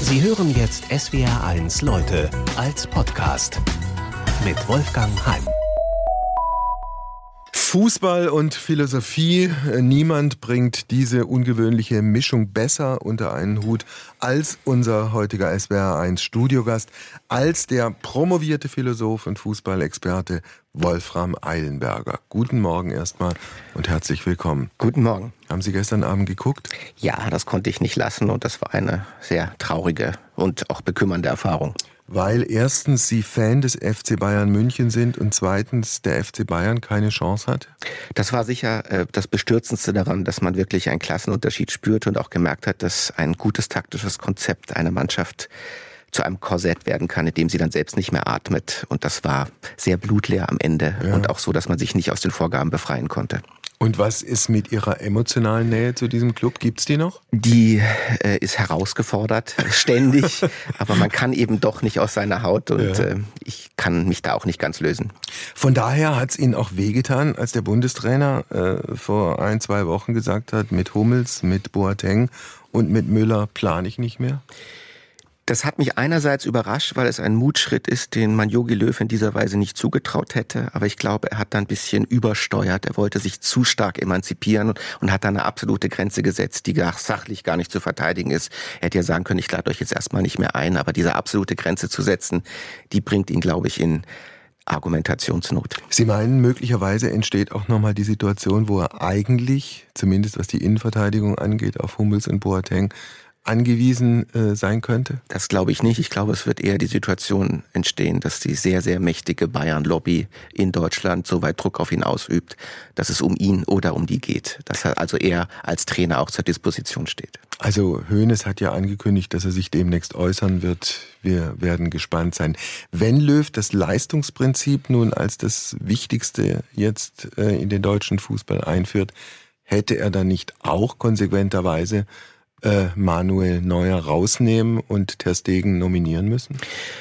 Sie hören jetzt SWR1 Leute als Podcast mit Wolfgang Heim. Fußball und Philosophie. Niemand bringt diese ungewöhnliche Mischung besser unter einen Hut als unser heutiger SWR1 Studiogast, als der promovierte Philosoph und Fußballexperte Wolfram Eilenberger. Guten Morgen erstmal und herzlich willkommen. Guten Morgen. Haben Sie gestern Abend geguckt? Ja, das konnte ich nicht lassen und das war eine sehr traurige und auch bekümmernde Erfahrung. Weil erstens Sie Fan des FC Bayern München sind und zweitens der FC Bayern keine Chance hat? Das war sicher das Bestürzendste daran, dass man wirklich einen Klassenunterschied spürte und auch gemerkt hat, dass ein gutes taktisches Konzept einer Mannschaft zu einem Korsett werden kann, in dem sie dann selbst nicht mehr atmet. Und das war sehr blutleer am Ende und auch so, dass man sich nicht aus den Vorgaben befreien konnte. Und was ist mit Ihrer emotionalen Nähe zu diesem Club? Gibt's die noch? Die ist herausgefordert, ständig. Aber man kann eben doch nicht aus seiner Haut und ich kann mich da auch nicht ganz lösen. Von daher hat's Ihnen auch wehgetan, als der Bundestrainer vor 1-2 Wochen gesagt hat, mit Hummels, mit Boateng und mit Müller plane ich nicht mehr? Das hat mich einerseits überrascht, weil es ein Mutschritt ist, den man Jogi Löw in dieser Weise nicht zugetraut hätte. Aber ich glaube, er hat da ein bisschen übersteuert. Er wollte sich zu stark emanzipieren und hat da eine absolute Grenze gesetzt, die sachlich gar nicht zu verteidigen ist. Er hätte ja sagen können, ich lade euch jetzt erstmal nicht mehr ein. Aber diese absolute Grenze zu setzen, die bringt ihn, glaube ich, in Argumentationsnot. Sie meinen, möglicherweise entsteht auch nochmal die Situation, wo er eigentlich, zumindest was die Innenverteidigung angeht, auf Hummels und Boateng angewiesen sein könnte? Das glaube ich nicht. Ich glaube, es wird eher die Situation entstehen, dass die sehr, sehr mächtige Bayern-Lobby in Deutschland so weit Druck auf ihn ausübt, dass es um ihn oder um die geht. Dass er also eher als Trainer auch zur Disposition steht. Also Hoeneß hat ja angekündigt, dass er sich demnächst äußern wird. Wir werden gespannt sein. Wenn Löw das Leistungsprinzip nun als das Wichtigste jetzt in den deutschen Fußball einführt, hätte er dann nicht auch konsequenterweise Manuel Neuer rausnehmen und Ter Stegen nominieren müssen?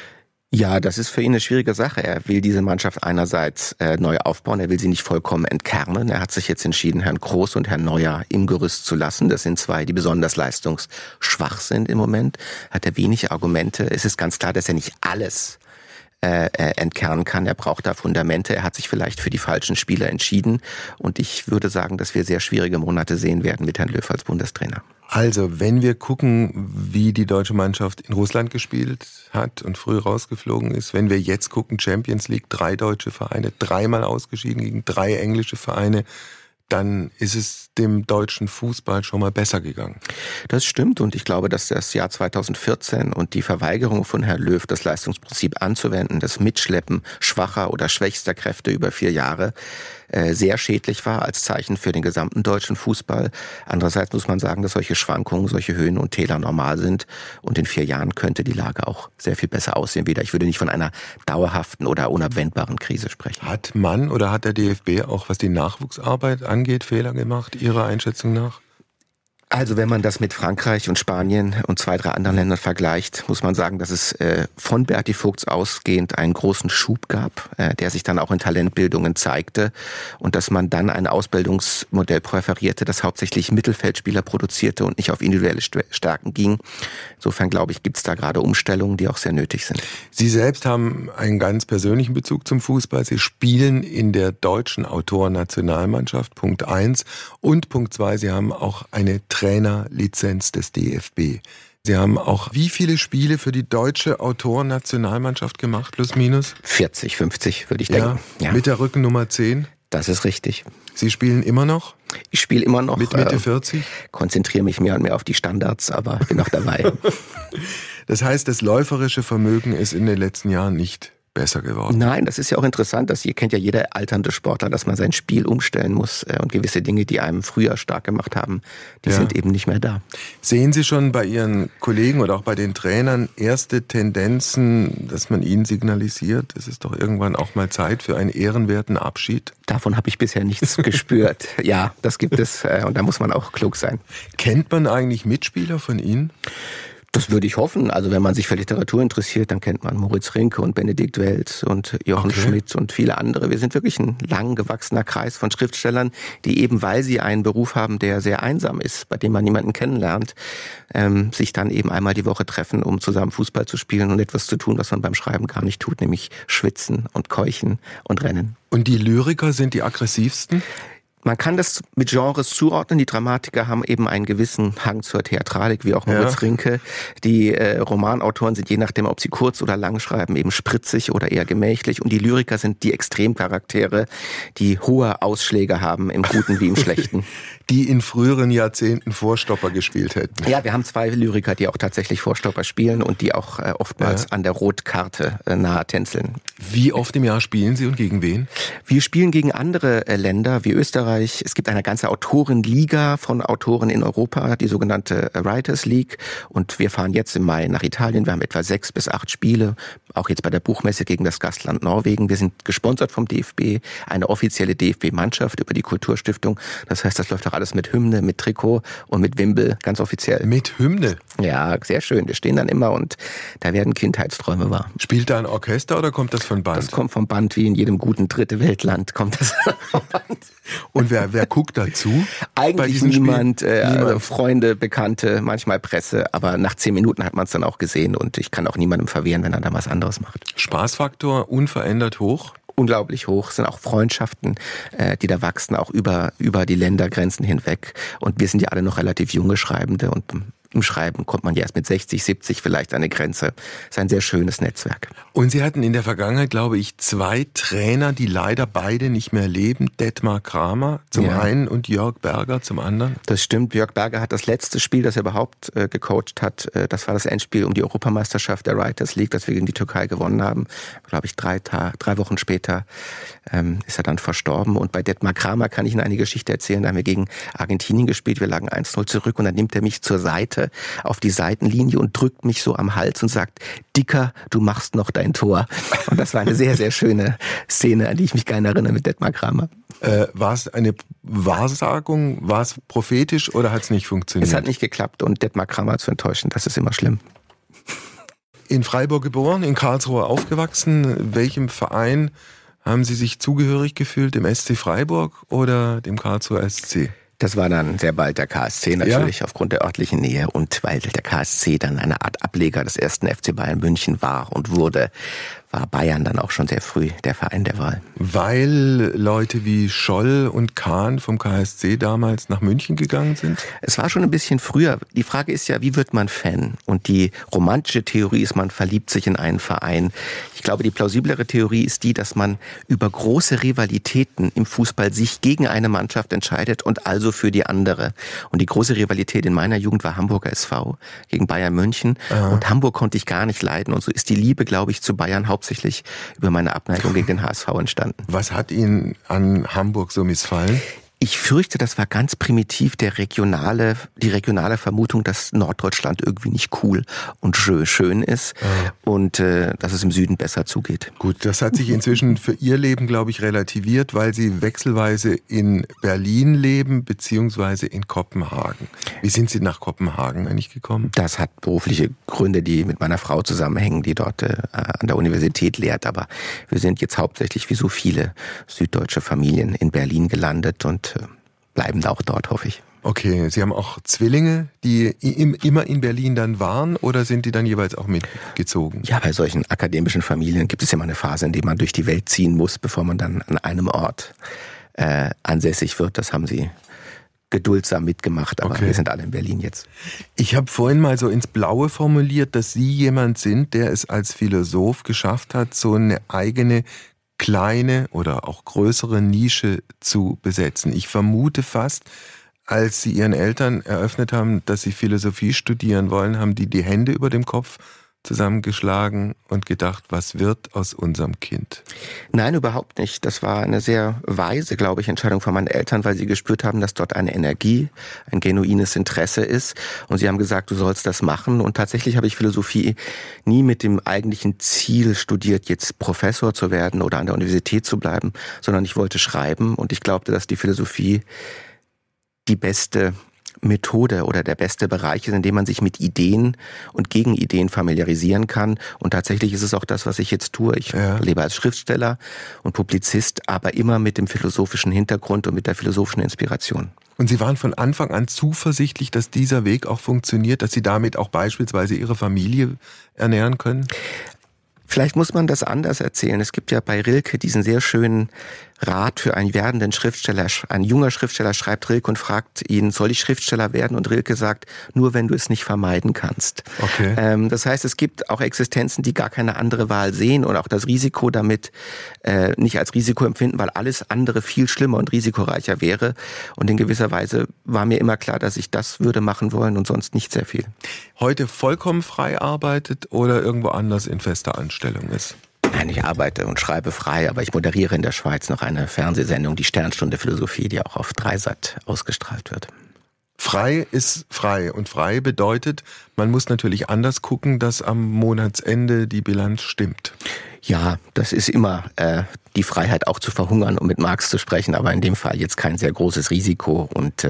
Ja, das ist für ihn eine schwierige Sache. Er will diese Mannschaft einerseits neu aufbauen, er will sie nicht vollkommen entkernen. Er hat sich jetzt entschieden, Herrn Kroos und Herrn Neuer im Gerüst zu lassen. Das sind zwei, die besonders leistungsschwach sind im Moment. Hat er wenig Argumente. Es ist ganz klar, dass er nicht alles entkernen kann. Er braucht da Fundamente. Er hat sich vielleicht für die falschen Spieler entschieden. Und ich würde sagen, dass wir sehr schwierige Monate sehen werden mit Herrn Löw als Bundestrainer. Also, wenn wir gucken, wie die deutsche Mannschaft in Russland gespielt hat und früh rausgeflogen ist, wenn wir jetzt gucken, Champions League, 3 deutsche Vereine, 3-mal ausgeschieden gegen 3 englische Vereine, dann ist es dem deutschen Fußball schon mal besser gegangen. Das stimmt und ich glaube, dass das Jahr 2014 und die Verweigerung von Herrn Löw, das Leistungsprinzip anzuwenden, das Mitschleppen schwacher oder schwächster Kräfte über 4 Jahre, sehr schädlich war als Zeichen für den gesamten deutschen Fußball. Andererseits muss man sagen, dass solche Schwankungen, solche Höhen und Täler normal sind und in 4 Jahren könnte die Lage auch sehr viel besser aussehen wieder. Ich würde nicht von einer dauerhaften oder unabwendbaren Krise sprechen. Hat man oder hat der DFB auch, was die Nachwuchsarbeit angeht, Fehler gemacht, Ihrer Einschätzung nach? Also wenn man das mit Frankreich und Spanien und 2, 3 anderen Ländern vergleicht, muss man sagen, dass es von Berti Vogts ausgehend einen großen Schub gab, der sich dann auch in Talentbildungen zeigte und dass man dann ein Ausbildungsmodell präferierte, das hauptsächlich Mittelfeldspieler produzierte und nicht auf individuelle Stärken ging. Insofern glaube ich, gibt es da gerade Umstellungen, die auch sehr nötig sind. Sie selbst haben einen ganz persönlichen Bezug zum Fußball. Sie spielen in der deutschen Autorennationalmannschaft, Punkt 1. Und Punkt 2, Sie haben auch eine Trainerlizenz des DFB. Sie haben auch wie viele Spiele für die deutsche Autorennationalmannschaft gemacht, plus minus? 40, 50 würde ich denken. Ja. Mit der Rückennummer 10? Das ist richtig. Sie spielen immer noch? Ich spiele immer noch. Mit Mitte 40? Konzentriere mich mehr und mehr auf die Standards, aber bin noch dabei. Das heißt, das läuferische Vermögen ist in den letzten Jahren nicht besser geworden. Nein, das ist ja auch interessant, dass ihr kennt ja jeder alternde Sportler, dass man sein Spiel umstellen muss und gewisse Dinge, die einem früher stark gemacht haben, die sind eben nicht mehr da. Sehen Sie schon bei Ihren Kollegen oder auch bei den Trainern erste Tendenzen, dass man ihnen signalisiert, es ist doch irgendwann auch mal Zeit für einen ehrenwerten Abschied? Davon habe ich bisher nichts gespürt. Ja, das gibt es und da muss man auch klug sein. Kennt man eigentlich Mitspieler von Ihnen? Das würde ich hoffen. Also wenn man sich für Literatur interessiert, dann kennt man Moritz Rinke und Benedikt Welz und Jochen Schmidt und viele andere. Wir sind wirklich ein lang gewachsener Kreis von Schriftstellern, die eben, weil sie einen Beruf haben, der sehr einsam ist, bei dem man niemanden kennenlernt, sich dann eben einmal die Woche treffen, um zusammen Fußball zu spielen und etwas zu tun, was man beim Schreiben gar nicht tut, nämlich schwitzen und keuchen und rennen. Und die Lyriker sind die aggressivsten? Man kann das mit Genres zuordnen. Die Dramatiker haben eben einen gewissen Hang zur Theatralik, wie auch Moritz Rinke. Die Romanautoren sind je nachdem, ob sie kurz oder lang schreiben, eben spritzig oder eher gemächlich. Und die Lyriker sind die Extremcharaktere, die hohe Ausschläge haben, im Guten wie im Schlechten. Die in früheren Jahrzehnten Vorstopper gespielt hätten. Ja, wir haben 2 Lyriker, die auch tatsächlich Vorstopper spielen und die auch oftmals an der Rotkarte nahe tänzeln. Wie oft im Jahr spielen Sie und gegen wen? Wir spielen gegen andere Länder wie Österreich. Es gibt eine ganze Autorenliga von Autoren in Europa, die sogenannte Writers League. Und wir fahren jetzt im Mai nach Italien. Wir haben etwa 6 bis 8 Spiele, auch jetzt bei der Buchmesse gegen das Gastland Norwegen. Wir sind gesponsert vom DFB, eine offizielle DFB-Mannschaft über die Kulturstiftung. Das heißt, das läuft auch alles mit Hymne, mit Trikot und mit Wimbel, ganz offiziell. Mit Hymne? Ja, sehr schön. Wir stehen dann immer und da werden Kindheitsträume wahr. Spielt da ein Orchester oder kommt das von Band? Das kommt vom Band, wie in jedem guten Dritte Weltland kommt das vom Band. Und wer guckt dazu? Eigentlich niemand, also Freunde, Bekannte, manchmal Presse, aber nach 10 Minuten hat man es dann auch gesehen und ich kann auch niemandem verwehren, wenn er da was anderes macht. Spaßfaktor unverändert hoch? Unglaublich hoch, es sind auch Freundschaften, die da wachsen, auch über die Ländergrenzen hinweg. Und wir sind ja alle noch relativ junge Schreibende und im Schreiben kommt man ja erst mit 60, 70 vielleicht an eine Grenze. Das ist ein sehr schönes Netzwerk. Und Sie hatten in der Vergangenheit, glaube ich, 2 Trainer, die leider beide nicht mehr leben. Detmar Kramer zum einen und Jörg Berger zum anderen. Das stimmt. Jörg Berger hat das letzte Spiel, das er überhaupt gecoacht hat, das war das Endspiel um die Europameisterschaft der Writers League, das wir gegen die Türkei gewonnen haben. Glaube ich, 3 Wochen später ist er dann verstorben. Und bei Detmar Kramer kann ich Ihnen eine Geschichte erzählen. Da haben wir gegen Argentinien gespielt. Wir lagen 1-0 zurück und dann nimmt er mich zur Seite auf die Seitenlinie und drückt mich so am Hals und sagt, Dicker, du machst noch dein Tor. Und das war eine sehr, sehr schöne Szene, an die ich mich gerne erinnere mit Detmar Kramer. War es eine Wahrsagung? War es prophetisch oder hat es nicht funktioniert? Es hat nicht geklappt und Detmar Kramer zu enttäuschen, das ist immer schlimm. In Freiburg geboren, in Karlsruhe aufgewachsen. Welchem Verein haben Sie sich zugehörig gefühlt? Dem SC Freiburg oder dem Karlsruher SC? Das war dann sehr bald der KSC natürlich, aufgrund der örtlichen Nähe und weil der KSC dann eine Art Ableger des 1. FC Bayern München war und wurde, war Bayern dann auch schon sehr früh der Verein der Wahl. Weil Leute wie Scholl und Kahn vom KSC damals nach München gegangen sind? Es war schon ein bisschen früher. Die Frage ist ja, wie wird man Fan? Und die romantische Theorie ist, man verliebt sich in einen Verein. Ich glaube, die plausiblere Theorie ist die, dass man über große Rivalitäten im Fußball sich gegen eine Mannschaft entscheidet und also für die andere. Und die große Rivalität in meiner Jugend war Hamburger SV gegen Bayern München. Und Hamburg konnte ich gar nicht leiden. Und so ist die Liebe, glaube ich, zu Bayern hauptsächlich über meine Abneigung gegen den HSV entstanden. Was hat Ihnen an Hamburg so missfallen? Ich fürchte, das war ganz primitiv die regionale Vermutung, dass Norddeutschland irgendwie nicht cool und schön ist und dass es im Süden besser zugeht. Gut, das hat sich inzwischen für Ihr Leben, glaube ich, relativiert, weil Sie wechselweise in Berlin leben beziehungsweise in Kopenhagen. Wie sind Sie nach Kopenhagen eigentlich gekommen? Das hat berufliche Gründe, die mit meiner Frau zusammenhängen, die dort an der Universität lehrt. Aber wir sind jetzt hauptsächlich wie so viele süddeutsche Familien in Berlin gelandet und bleiben auch dort, hoffe ich. Okay, Sie haben auch Zwillinge, die immer in Berlin dann waren oder sind die dann jeweils auch mitgezogen? Ja, bei solchen akademischen Familien gibt es immer eine Phase, in der man durch die Welt ziehen muss, bevor man dann an einem Ort ansässig wird. Das haben sie geduldsam mitgemacht, aber wir sind alle in Berlin jetzt. Ich habe vorhin mal so ins Blaue formuliert, dass Sie jemand sind, der es als Philosoph geschafft hat, so eine eigene kleine oder auch größere Nische zu besetzen. Ich vermute fast, als Sie Ihren Eltern eröffnet haben, dass Sie Philosophie studieren wollen, haben die Hände über dem Kopf zusammengeschlagen und gedacht, was wird aus unserem Kind? Nein, überhaupt nicht. Das war eine sehr weise, glaube ich, Entscheidung von meinen Eltern, weil sie gespürt haben, dass dort eine Energie, ein genuines Interesse ist. Und sie haben gesagt, du sollst das machen. Und tatsächlich habe ich Philosophie nie mit dem eigentlichen Ziel studiert, jetzt Professor zu werden oder an der Universität zu bleiben, sondern ich wollte schreiben. Und ich glaubte, dass die Philosophie die beste Methode oder der beste Bereich ist, in dem man sich mit Ideen und Gegenideen familiarisieren kann. Und tatsächlich ist es auch das, was ich jetzt tue. Ich lebe als Schriftsteller und Publizist, aber immer mit dem philosophischen Hintergrund und mit der philosophischen Inspiration. Und Sie waren von Anfang an zuversichtlich, dass dieser Weg auch funktioniert, dass Sie damit auch beispielsweise Ihre Familie ernähren können? Vielleicht muss man das anders erzählen. Es gibt ja bei Rilke diesen sehr schönen Rat für einen werdenden Schriftsteller. Ein junger Schriftsteller schreibt Rilke und fragt ihn, soll ich Schriftsteller werden? Und Rilke sagt, nur wenn du es nicht vermeiden kannst. Okay. Das heißt, es gibt auch Existenzen, die gar keine andere Wahl sehen und auch das Risiko damit nicht als Risiko empfinden, weil alles andere viel schlimmer und risikoreicher wäre. Und in gewisser Weise war mir immer klar, dass ich das würde machen wollen und sonst nicht sehr viel. Heute vollkommen frei arbeitet oder irgendwo anders in fester Anstellung ist? Nein, ich arbeite und schreibe frei, aber ich moderiere in der Schweiz noch eine Fernsehsendung, die Sternstunde Philosophie, die auch auf Dreisat ausgestrahlt wird. Frei ist frei und frei bedeutet, man muss natürlich anders gucken, dass am Monatsende die Bilanz stimmt. Ja, das ist immer die Freiheit auch zu verhungern, um mit Marx zu sprechen, aber in dem Fall jetzt kein sehr großes Risiko und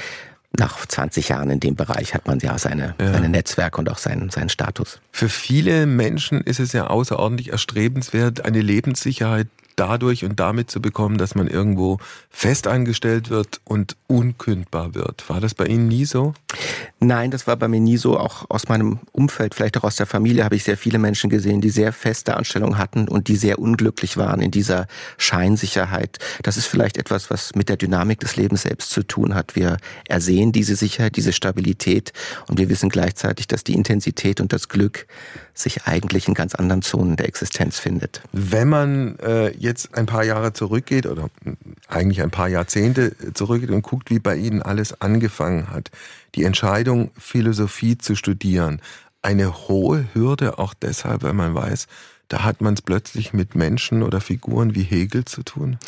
nach 20 Jahren in dem Bereich hat man ja seine Netzwerke und auch seinen Status. Für viele Menschen ist es ja außerordentlich erstrebenswert, eine Lebenssicherheit dadurch und damit zu bekommen, dass man irgendwo festangestellt wird und unkündbar wird. War das bei Ihnen nie so? Nein, das war bei mir nie so. Auch aus meinem Umfeld, vielleicht auch aus der Familie, habe ich sehr viele Menschen gesehen, die sehr feste Anstellungen hatten und die sehr unglücklich waren in dieser Scheinsicherheit. Das ist vielleicht etwas, was mit der Dynamik des Lebens selbst zu tun hat. Wir ersehen diese Sicherheit, diese Stabilität und wir wissen gleichzeitig, dass die Intensität und das Glück sich eigentlich in ganz anderen Zonen der Existenz findet. Wenn man jetzt ein paar Jahre zurückgeht oder eigentlich ein paar Jahrzehnte zurückgeht und guckt, wie bei Ihnen alles angefangen hat, die Entscheidung, Philosophie zu studieren, eine hohe Hürde, auch deshalb, weil man weiß, da hat man es plötzlich mit Menschen oder Figuren wie Hegel zu tun?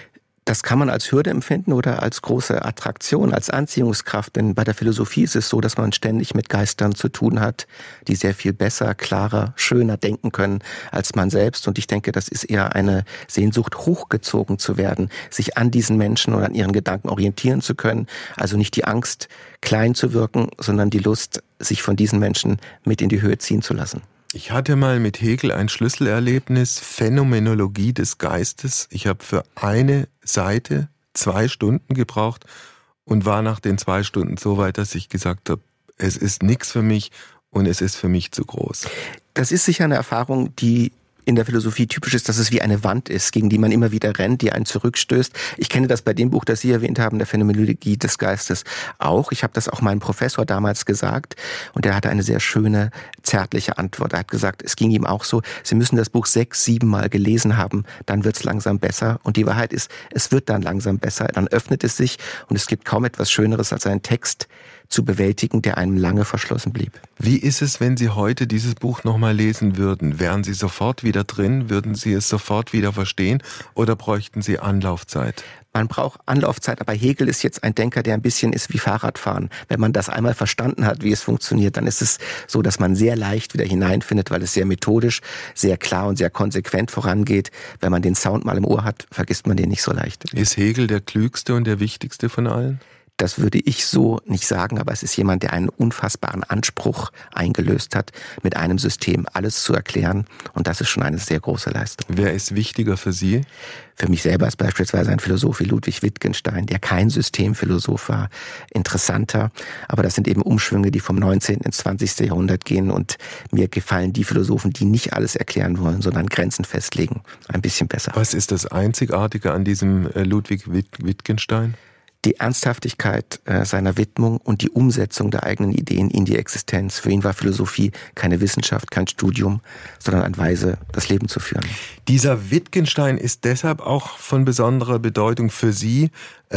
Das kann man als Hürde empfinden oder als große Attraktion, als Anziehungskraft. Denn bei der Philosophie ist es so, dass man ständig mit Geistern zu tun hat, die sehr viel besser, klarer, schöner denken können als man selbst. Und ich denke, das ist eher eine Sehnsucht, hochgezogen zu werden, sich an diesen Menschen oder an ihren Gedanken orientieren zu können. Also nicht die Angst, klein zu wirken, sondern die Lust, sich von diesen Menschen mit in die Höhe ziehen zu lassen. Ich hatte mal mit Hegel ein Schlüsselerlebnis, Phänomenologie des Geistes. Ich habe für eine Seite 2 Stunden gebraucht und war nach den 2 Stunden so weit, dass ich gesagt habe, es ist nichts für mich und es ist für mich zu groß. Das ist sicher eine Erfahrung, die in der Philosophie typisch ist, dass es wie eine Wand ist, gegen die man immer wieder rennt, die einen zurückstößt. Ich kenne das bei dem Buch, das Sie erwähnt haben, der Phänomenologie des Geistes auch. Ich habe das auch meinem Professor damals gesagt und er hatte eine sehr schöne, zärtliche Antwort. Er hat gesagt, es ging ihm auch so, Sie müssen das Buch 6, 7 Mal gelesen haben, dann wird es langsam besser. Und die Wahrheit ist, es wird dann langsam besser, dann öffnet es sich und es gibt kaum etwas Schöneres als einen Text zu bewältigen, der einem lange verschlossen blieb. Wie ist es, wenn Sie heute dieses Buch nochmal lesen würden? Wären Sie sofort wieder drin? Würden Sie es sofort wieder verstehen? Oder bräuchten Sie Anlaufzeit? Man braucht Anlaufzeit, aber Hegel ist jetzt ein Denker, der ein bisschen ist wie Fahrradfahren. Wenn man das einmal verstanden hat, wie es funktioniert, dann ist es so, dass man sehr leicht wieder hineinfindet, weil es sehr methodisch, sehr klar und sehr konsequent vorangeht. Wenn man den Sound mal im Ohr hat, vergisst man den nicht so leicht. Ist Hegel der klügste und der wichtigste von allen? Das würde ich so nicht sagen, aber es ist jemand, der einen unfassbaren Anspruch eingelöst hat, mit einem System alles zu erklären. Und das ist schon eine sehr große Leistung. Wer ist wichtiger für Sie? Für mich selber ist beispielsweise ein Philosoph wie Ludwig Wittgenstein, der kein Systemphilosoph war, interessanter. Aber das sind eben Umschwünge, die vom 19. ins 20. Jahrhundert gehen. Und mir gefallen die Philosophen, die nicht alles erklären wollen, sondern Grenzen festlegen, ein bisschen besser. Was ist das Einzigartige an diesem Ludwig Wittgenstein? Die Ernsthaftigkeit seiner Widmung und die Umsetzung der eigenen Ideen in die Existenz. Für ihn war Philosophie keine Wissenschaft, kein Studium, sondern eine Weise, das Leben zu führen. Dieser Wittgenstein ist deshalb auch von besonderer Bedeutung für Sie,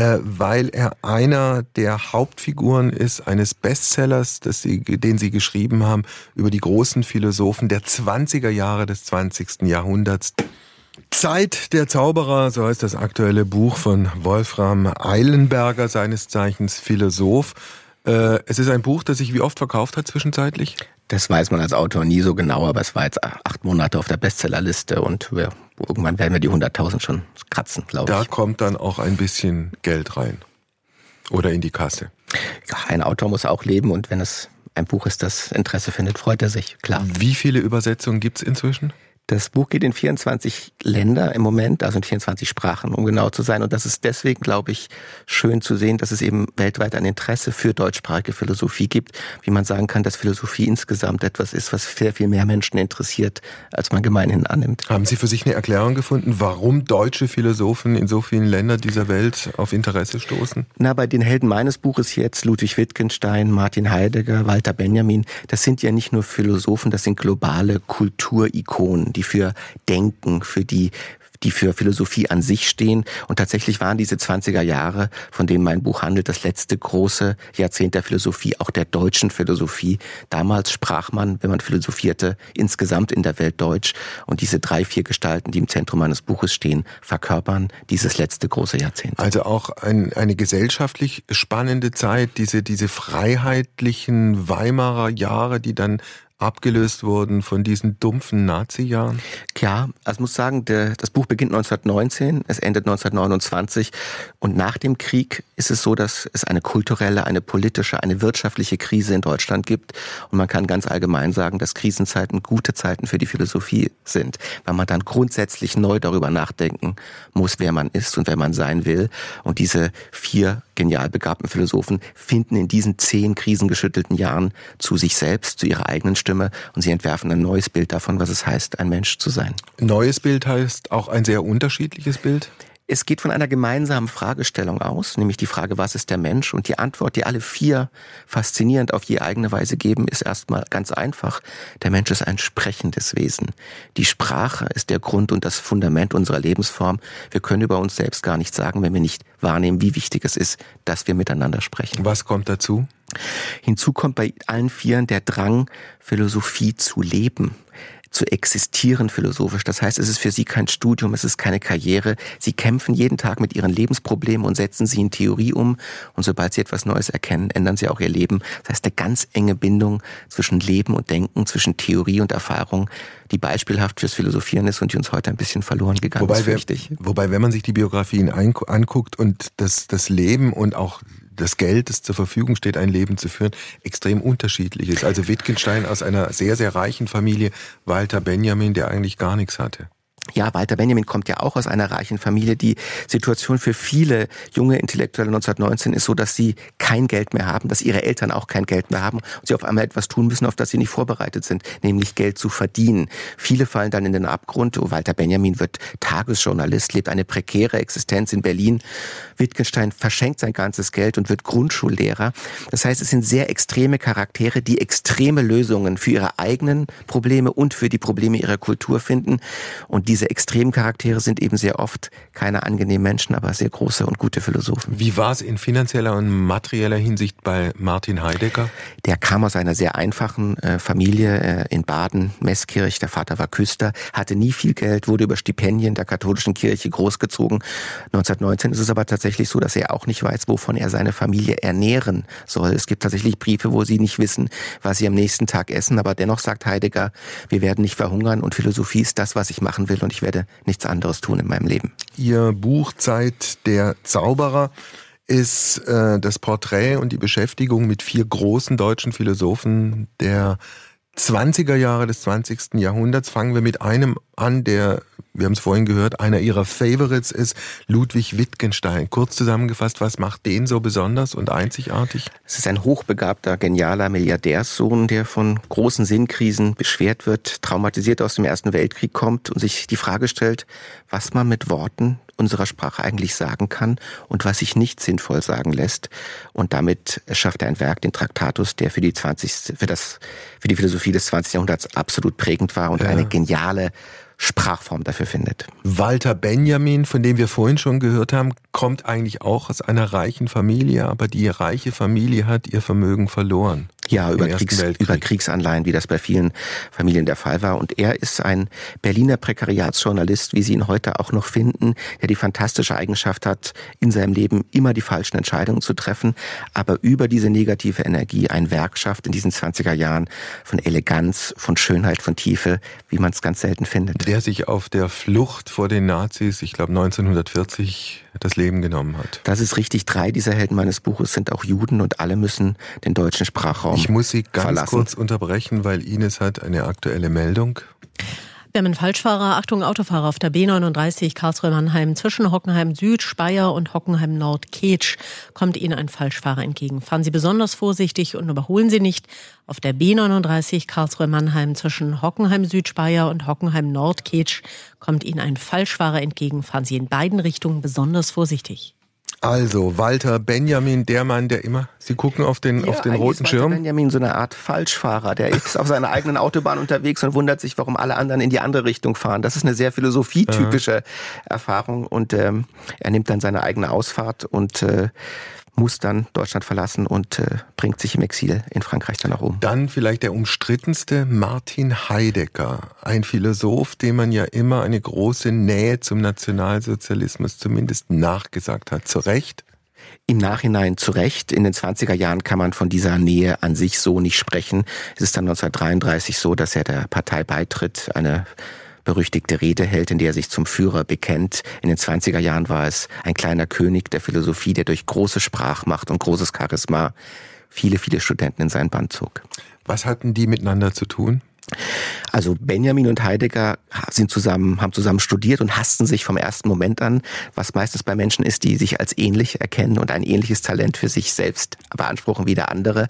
weil er einer der Hauptfiguren ist eines Bestsellers, den Sie geschrieben haben, über die großen Philosophen der 20er Jahre des 20. Jahrhunderts. Zeit der Zauberer, so heißt das aktuelle Buch von Wolfram Eilenberger, seines Zeichens Philosoph. Es ist ein Buch, das sich wie oft verkauft hat zwischenzeitlich? Das weiß man als Autor nie so genau, aber es war jetzt 8 Monate auf der Bestsellerliste und irgendwann werden wir die 100.000 schon kratzen, glaube ich. Da kommt dann auch ein bisschen Geld rein. Oder in die Kasse. Ja, ein Autor muss auch leben und wenn es ein Buch ist, das Interesse findet, freut er sich, klar. Wie viele Übersetzungen gibt's inzwischen? Das Buch geht in 24 Länder im Moment, also in 24 Sprachen, um genau zu sein. Und das ist deswegen, glaube ich, schön zu sehen, dass es eben weltweit ein Interesse für deutschsprachige Philosophie gibt. Wie man sagen kann, dass Philosophie insgesamt etwas ist, was sehr viel mehr Menschen interessiert, als man gemeinhin annimmt. Haben Sie für sich eine Erklärung gefunden, warum deutsche Philosophen in so vielen Ländern dieser Welt auf Interesse stoßen? Na, bei den Helden meines Buches jetzt, Ludwig Wittgenstein, Martin Heidegger, Walter Benjamin, das sind ja nicht nur Philosophen, das sind globale Kulturikonen, die für Denken, die für Philosophie an sich stehen. Und tatsächlich waren diese 20er Jahre, von denen mein Buch handelt, das letzte große Jahrzehnt der Philosophie, auch der deutschen Philosophie. Damals sprach man, wenn man philosophierte, insgesamt in der Welt Deutsch. Und diese 3, 4 Gestalten, die im Zentrum meines Buches stehen, verkörpern dieses letzte große Jahrzehnt. Also auch eine gesellschaftlich spannende Zeit, diese freiheitlichen Weimarer Jahre, die dann abgelöst wurden von diesen dumpfen Nazi-Jahren? Ja, also ich muss sagen, das Buch beginnt 1919, es endet 1929 und nach dem Krieg ist es so, dass es eine kulturelle, eine politische, eine wirtschaftliche Krise in Deutschland gibt und man kann ganz allgemein sagen, dass Krisenzeiten gute Zeiten für die Philosophie sind, weil man dann grundsätzlich neu darüber nachdenken muss, wer man ist und wer man sein will und diese 4 genial begabten Philosophen finden in diesen 10 krisengeschüttelten Jahren zu sich selbst, zu ihrer eigenen Stimme und sie entwerfen ein neues Bild davon, was es heißt, ein Mensch zu sein. Neues Bild heißt auch ein sehr unterschiedliches Bild? Es geht von einer gemeinsamen Fragestellung aus, nämlich die Frage, was ist der Mensch? Und die Antwort, die alle 4 faszinierend auf je eigene Weise geben, ist erstmal ganz einfach. Der Mensch ist ein sprechendes Wesen. Die Sprache ist der Grund und das Fundament unserer Lebensform. Wir können über uns selbst gar nicht sagen, wenn wir nicht wahrnehmen, wie wichtig es ist, dass wir miteinander sprechen. Was kommt dazu? Hinzu kommt bei allen 4 der Drang, Philosophie zu leben, zu existieren philosophisch. Das heißt, es ist für sie kein Studium, es ist keine Karriere. Sie kämpfen jeden Tag mit ihren Lebensproblemen und setzen sie in Theorie um. Und sobald sie etwas Neues erkennen, ändern sie auch ihr Leben. Das heißt, eine ganz enge Bindung zwischen Leben und Denken, zwischen Theorie und Erfahrung, die beispielhaft fürs Philosophieren ist und die uns heute ein bisschen verloren gegangen ist, fürchte ich. Wobei, wenn man sich die Biografien anguckt und das Leben und auch das Geld, das zur Verfügung steht, ein Leben zu führen, extrem unterschiedlich ist. Also Wittgenstein aus einer sehr, sehr reichen Familie, Walter Benjamin, der eigentlich gar nichts hatte. Ja, Walter Benjamin kommt ja auch aus einer reichen Familie. Die Situation für viele junge Intellektuelle 1919 ist so, dass sie kein Geld mehr haben, dass ihre Eltern auch kein Geld mehr haben und sie auf einmal etwas tun müssen, auf das sie nicht vorbereitet sind, nämlich Geld zu verdienen. Viele fallen dann in den Abgrund. Walter Benjamin wird Tagesjournalist, lebt eine prekäre Existenz in Berlin. Wittgenstein verschenkt sein ganzes Geld und wird Grundschullehrer. Das heißt, es sind sehr extreme Charaktere, die extreme Lösungen für ihre eigenen Probleme und für die Probleme ihrer Kultur finden. Und diese extremen Charaktere sind eben sehr oft keine angenehmen Menschen, aber sehr große und gute Philosophen. Wie war es in finanzieller und materieller Hinsicht bei Martin Heidegger? Der kam aus einer sehr einfachen Familie in Baden, Meßkirch. Der Vater war Küster, hatte nie viel Geld, wurde über Stipendien der katholischen Kirche großgezogen. 1919 ist es aber tatsächlich so, dass er auch nicht weiß, wovon er seine Familie ernähren soll. Es gibt tatsächlich Briefe, wo sie nicht wissen, was sie am nächsten Tag essen. Aber dennoch sagt Heidegger, wir werden nicht verhungern und Philosophie ist das, was ich machen will und ich werde nichts anderes tun in meinem Leben. Ihr Buch Zeit der Zauberer ist das Porträt und die Beschäftigung mit 4 großen deutschen Philosophen der 20er Jahre des 20. Jahrhunderts. Fangen wir mit einem an, der, wir haben es vorhin gehört, einer ihrer Favorites ist, Ludwig Wittgenstein. Kurz zusammengefasst, was macht den so besonders und einzigartig? Es ist ein hochbegabter, genialer Milliardärssohn, der von großen Sinnkrisen beschwert wird, traumatisiert aus dem Ersten Weltkrieg kommt und sich die Frage stellt, was man mit Worten unserer Sprache eigentlich sagen kann und was sich nicht sinnvoll sagen lässt. Und damit schafft er ein Werk, den Traktatus, der für die Philosophie des 20. Jahrhunderts absolut prägend war und eine geniale Sprachform dafür findet. Walter Benjamin, von dem wir vorhin schon gehört haben, kommt eigentlich auch aus einer reichen Familie, aber die reiche Familie hat ihr Vermögen verloren. Ja, über Kriegsanleihen, wie das bei vielen Familien der Fall war. Und er ist ein Berliner Prekariatsjournalist, wie Sie ihn heute auch noch finden, der die fantastische Eigenschaft hat, in seinem Leben immer die falschen Entscheidungen zu treffen, aber über diese negative Energie ein Werk schafft in diesen 20er Jahren von Eleganz, von Schönheit, von Tiefe, wie man es ganz selten findet. Der sich auf der Flucht vor den Nazis, ich glaube 1940, das Leben genommen hat. Das ist richtig. 3 dieser Helden meines Buches sind auch Juden und alle müssen den deutschen Sprachraum verlassen. Ich muss Sie ganz kurz unterbrechen, weil Ines hat eine aktuelle Meldung. Wir haben einen Falschfahrer, Achtung Autofahrer auf der B39 Karlsruhe-Mannheim zwischen Hockenheim Süd, Speyer und Hockenheim Nord Keetsch kommt Ihnen ein Falschfahrer entgegen. Fahren Sie besonders vorsichtig und überholen Sie nicht. Auf der B39 Karlsruhe-Mannheim zwischen Hockenheim Süd, Speyer und Hockenheim Nord Keetsch kommt Ihnen ein Falschfahrer entgegen. Fahren Sie in beiden Richtungen besonders vorsichtig. Also, Walter Benjamin, der Mann, der immer, Sie gucken auf den roten Schirm. Walter Benjamin so eine Art Falschfahrer, der ist auf seiner eigenen Autobahn unterwegs und wundert sich, warum alle anderen in die andere Richtung fahren. Das ist eine sehr philosophietypische Erfahrung und er nimmt dann seine eigene Ausfahrt und muss dann Deutschland verlassen und bringt sich im Exil in Frankreich danach um. Dann vielleicht der umstrittenste, Martin Heidegger, ein Philosoph, dem man ja immer eine große Nähe zum Nationalsozialismus zumindest nachgesagt hat. Zu Recht? Im Nachhinein zu Recht. In den 20er Jahren kann man von dieser Nähe an sich so nicht sprechen. Es ist dann 1933 so, dass er der Partei beitritt, eine berüchtigte Rede hält, in der er sich zum Führer bekennt. In den 20er Jahren war es ein kleiner König der Philosophie, der durch große Sprachmacht und großes Charisma viele, viele Studenten in sein Band zog. Was hatten die miteinander zu tun? Also Benjamin und Heidegger haben zusammen studiert und hassten sich vom ersten Moment an, was meistens bei Menschen ist, die sich als ähnlich erkennen und ein ähnliches Talent für sich selbst beanspruchen wie der andere.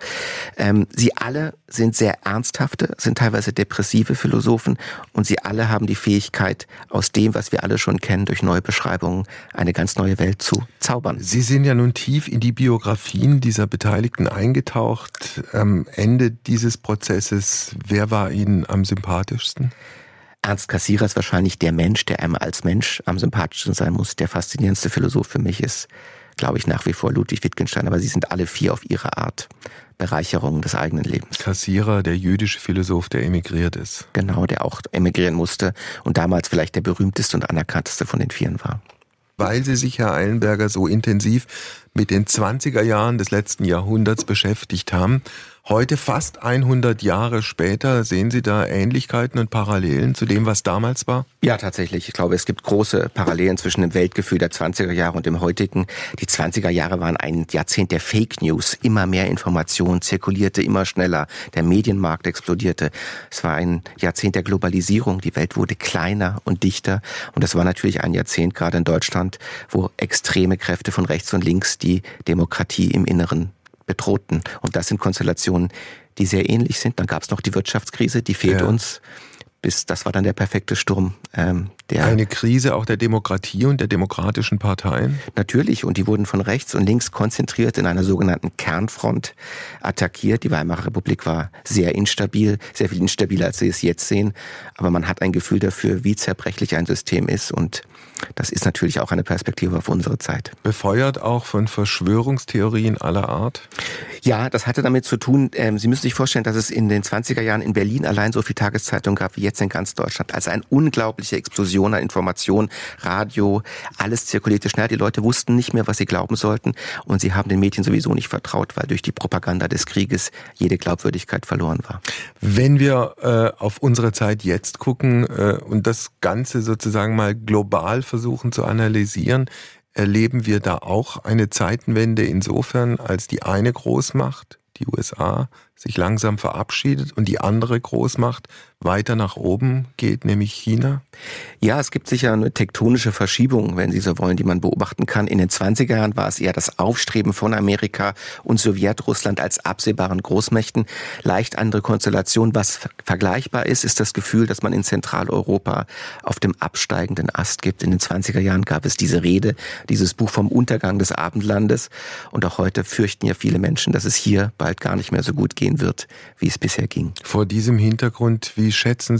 Sie alle sind sehr ernsthafte, sind teilweise depressive Philosophen und sie alle haben die Fähigkeit, aus dem, was wir alle schon kennen, durch neue Beschreibungen eine ganz neue Welt zu zaubern. Sie sind ja nun tief in die Biografien dieser Beteiligten eingetaucht. Am Ende dieses Prozesses, wer war Ihnen am sympathischsten? Ernst Cassirer ist wahrscheinlich der Mensch, der einem als Mensch am sympathischsten sein muss. Der faszinierendste Philosoph für mich ist, glaube ich, nach wie vor Ludwig Wittgenstein. Aber sie sind alle 4 auf ihre Art Bereicherungen des eigenen Lebens. Cassirer, der jüdische Philosoph, der emigriert ist. Genau, der auch emigrieren musste und damals vielleicht der berühmteste und anerkannteste von den 4 war. Weil Sie sich, Herr Eilenberger, so intensiv mit den 20er Jahren des letzten Jahrhunderts beschäftigt haben. Heute, fast 100 Jahre später, sehen Sie da Ähnlichkeiten und Parallelen zu dem, was damals war? Ja, tatsächlich. Ich glaube, es gibt große Parallelen zwischen dem Weltgefühl der 20er Jahre und dem heutigen. Die 20er Jahre waren ein Jahrzehnt der Fake News. Immer mehr Information zirkulierte, immer schneller. Der Medienmarkt explodierte. Es war ein Jahrzehnt der Globalisierung. Die Welt wurde kleiner und dichter. Und das war natürlich ein Jahrzehnt, gerade in Deutschland, wo extreme Kräfte von rechts und links die Demokratie im Inneren bedrohten. Und das sind Konstellationen, die sehr ähnlich sind. Dann gab es noch die Wirtschaftskrise, die fehlt uns. Das war dann der perfekte Sturm. Eine Krise auch der Demokratie und der demokratischen Parteien? Natürlich, und die wurden von rechts und links konzentriert in einer sogenannten Kernfront attackiert. Die Weimarer Republik war sehr instabil, sehr viel instabiler, als Sie es jetzt sehen. Aber man hat ein Gefühl dafür, wie zerbrechlich ein System ist. Und das ist natürlich auch eine Perspektive auf unsere Zeit. Befeuert auch von Verschwörungstheorien aller Art? Ja, das hatte damit zu tun, Sie müssen sich vorstellen, dass es in den 20er Jahren in Berlin allein so viele Tageszeitungen gab wie jetzt in ganz Deutschland. Also eine unglaubliche Explosion an Informationen, Radio, alles zirkulierte schnell. Die Leute wussten nicht mehr, was sie glauben sollten und sie haben den Medien sowieso nicht vertraut, weil durch die Propaganda des Krieges jede Glaubwürdigkeit verloren war. Wenn wir auf unsere Zeit jetzt gucken und das Ganze sozusagen mal global versuchen zu analysieren, erleben wir da auch eine Zeitenwende insofern, als die eine Großmacht, die USA, sich langsam verabschiedet und die andere Großmacht weiter nach oben geht, nämlich China? Ja, es gibt sicher eine tektonische Verschiebung, wenn Sie so wollen, die man beobachten kann. In den 20er Jahren war es eher das Aufstreben von Amerika und Sowjetrussland als absehbaren Großmächten. Leicht andere Konstellation. Was vergleichbar ist, ist das Gefühl, dass man in Zentraleuropa auf dem absteigenden Ast gibt. In den 20er Jahren gab es diese Rede, dieses Buch vom Untergang des Abendlandes. Und auch heute fürchten ja viele Menschen, dass es hier bald gar nicht mehr so gut gehen wird, wie es bisher ging. Vor diesem Hintergrund, wie schätzen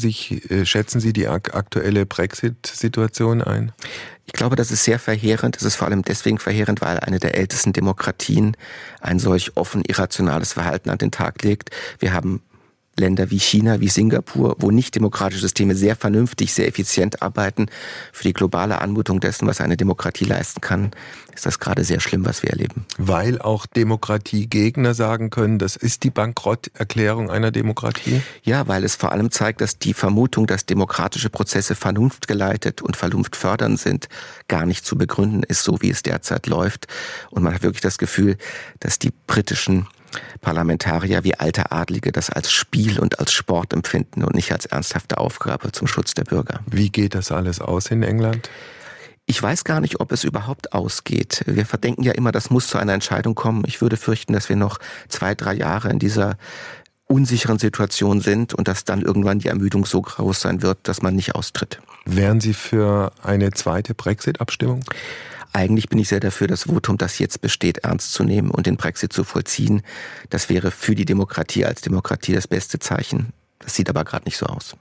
Sie die aktuelle Brexit-Situation ein? Ich glaube, das ist sehr verheerend. Es ist vor allem deswegen verheerend, weil eine der ältesten Demokratien ein solch offen irrationales Verhalten an den Tag legt. Wir haben Länder wie China, wie Singapur, wo nicht demokratische Systeme sehr vernünftig, sehr effizient arbeiten, für die globale Anmutung dessen, was eine Demokratie leisten kann, ist das gerade sehr schlimm, was wir erleben. Weil auch Demokratiegegner sagen können, das ist die Bankrotterklärung einer Demokratie? Ja, weil es vor allem zeigt, dass die Vermutung, dass demokratische Prozesse vernunftgeleitet und vernunftfördernd sind, gar nicht zu begründen ist, so wie es derzeit läuft. Und man hat wirklich das Gefühl, dass die britischen Parlamentarier wie alte Adlige das als Spiel und als Sport empfinden und nicht als ernsthafte Aufgabe zum Schutz der Bürger. Wie geht das alles aus in England? Ich weiß gar nicht, ob es überhaupt ausgeht. Wir verdenken ja immer, das muss zu einer Entscheidung kommen. Ich würde fürchten, dass wir noch 2-3 Jahre in dieser unsicheren Situation sind und dass dann irgendwann die Ermüdung so groß sein wird, dass man nicht austritt. Wären Sie für eine zweite Brexit-Abstimmung? Eigentlich bin ich sehr dafür, das Votum, das jetzt besteht, ernst zu nehmen und den Brexit zu vollziehen. Das wäre für die Demokratie als Demokratie das beste Zeichen. Das sieht aber gerade nicht so aus.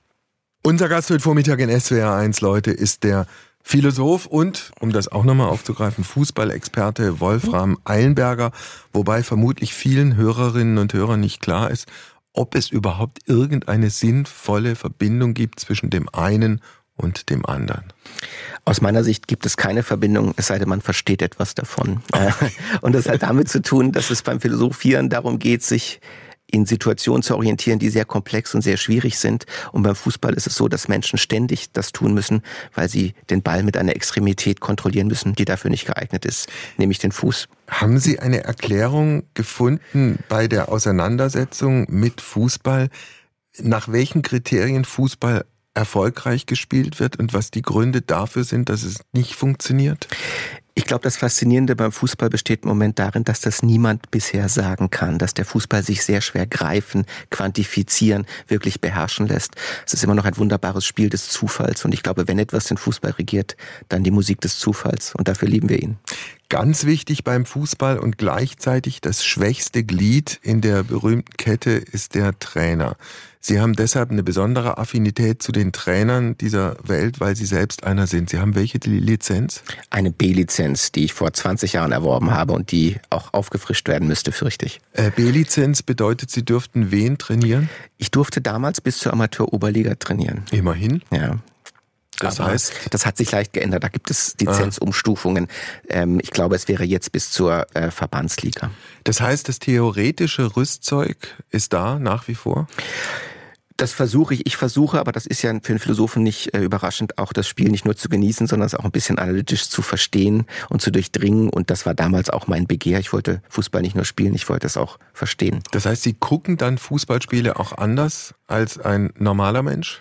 Unser Gast heute Vormittag in SWR 1, Leute, ist der Philosoph und, um das auch nochmal aufzugreifen, Fußballexperte Wolfram Eilenberger, wobei vermutlich vielen Hörerinnen und Hörern nicht klar ist, ob es überhaupt irgendeine sinnvolle Verbindung gibt zwischen dem einen und dem anderen. Aus meiner Sicht gibt es keine Verbindung, es sei denn, man versteht etwas davon. Und das hat damit zu tun, dass es beim Philosophieren darum geht, sich in Situationen zu orientieren, die sehr komplex und sehr schwierig sind. Und beim Fußball ist es so, dass Menschen ständig das tun müssen, weil sie den Ball mit einer Extremität kontrollieren müssen, die dafür nicht geeignet ist, nämlich den Fuß. Haben Sie eine Erklärung gefunden bei der Auseinandersetzung mit Fußball, nach welchen Kriterien Fußball erfolgreich gespielt wird und was die Gründe dafür sind, dass es nicht funktioniert? Ich glaube, das Faszinierende beim Fußball besteht im Moment darin, dass das niemand bisher sagen kann, dass der Fußball sich sehr schwer greifen, quantifizieren, wirklich beherrschen lässt. Es ist immer noch ein wunderbares Spiel des Zufalls und ich glaube, wenn etwas den Fußball regiert, dann die Musik des Zufalls und dafür lieben wir ihn. Ganz wichtig beim Fußball und gleichzeitig das schwächste Glied in der berühmten Kette ist der Trainer. Sie haben deshalb eine besondere Affinität zu den Trainern dieser Welt, weil Sie selbst einer sind. Sie haben welche Lizenz? Eine B-Lizenz, die ich vor 20 Jahren erworben habe und die auch aufgefrischt werden müsste, fürchte ich. B-Lizenz bedeutet, Sie dürften wen trainieren? Ich durfte damals bis zur Amateur-Oberliga trainieren. Immerhin? Ja. Das Aber heißt, das hat sich leicht geändert. Da gibt es Lizenzumstufungen. Ich glaube, es wäre jetzt bis zur Verbandsliga. Das heißt, das theoretische Rüstzeug ist da nach wie vor? Das versuche ich. Ich versuche, aber das ist ja für einen Philosophen nicht überraschend, auch das Spiel nicht nur zu genießen, sondern es auch ein bisschen analytisch zu verstehen und zu durchdringen. Und das war damals auch mein Begehr. Ich wollte Fußball nicht nur spielen, ich wollte es auch verstehen. Das heißt, Sie gucken dann Fußballspiele auch anders als ein normaler Mensch?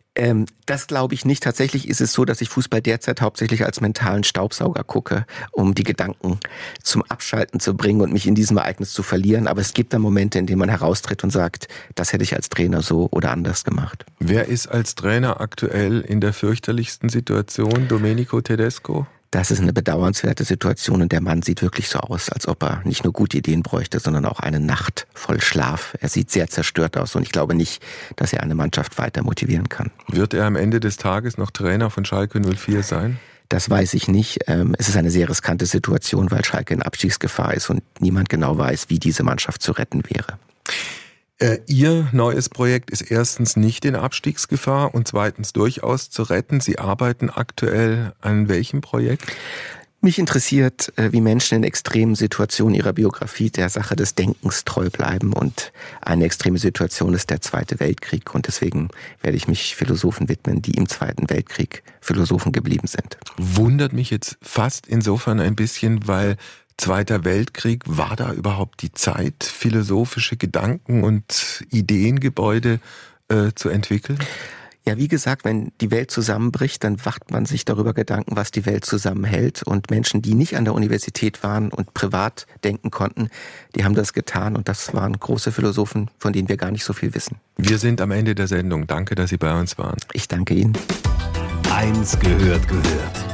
Das glaube ich nicht. Tatsächlich ist es so, dass ich Fußball derzeit hauptsächlich als mentalen Staubsauger gucke, um die Gedanken zum Abschalten zu bringen und mich in diesem Ereignis zu verlieren. Aber es gibt dann Momente, in denen man heraustritt und sagt, das hätte ich als Trainer so oder anders gemacht. Wer ist als Trainer aktuell in der fürchterlichsten Situation? Domenico Tedesco? Das ist eine bedauernswerte Situation und der Mann sieht wirklich so aus, als ob er nicht nur gute Ideen bräuchte, sondern auch eine Nacht voll Schlaf. Er sieht sehr zerstört aus und ich glaube nicht, dass er eine Mannschaft weiter motivieren kann. Wird er am Ende des Tages noch Trainer von Schalke 04 sein? Das weiß ich nicht. Es ist eine sehr riskante Situation, weil Schalke in Abstiegsgefahr ist und niemand genau weiß, wie diese Mannschaft zu retten wäre. Ihr neues Projekt ist erstens nicht in Abstiegsgefahr und zweitens durchaus zu retten. Sie arbeiten aktuell an welchem Projekt? Mich interessiert, wie Menschen in extremen Situationen ihrer Biografie der Sache des Denkens treu bleiben. Und eine extreme Situation ist der Zweite Weltkrieg. Und deswegen werde ich mich Philosophen widmen, die im Zweiten Weltkrieg Philosophen geblieben sind. Wundert mich jetzt fast insofern ein bisschen, weil Zweiter Weltkrieg, war da überhaupt die Zeit, philosophische Gedanken und Ideengebäude zu entwickeln? Ja, wie gesagt, wenn die Welt zusammenbricht, dann macht man sich darüber Gedanken, was die Welt zusammenhält. Und Menschen, die nicht an der Universität waren und privat denken konnten, die haben das getan. Und das waren große Philosophen, von denen wir gar nicht so viel wissen. Wir sind am Ende der Sendung. Danke, dass Sie bei uns waren. Ich danke Ihnen. Eins gehört.